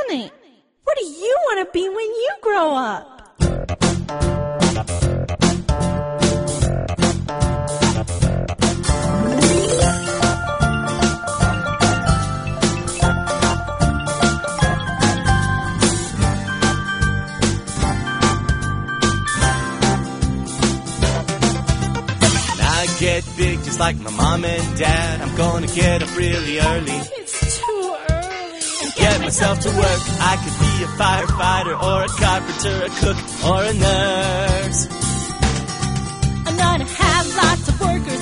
Honey, what do you want to be when you grow up? Get big just like my mom and dad. I'm gonna get up really early. It's too early. Get myself to work. I could be a firefighter or a carpenter, a cook or a nurse. I'm gonna have lots of workers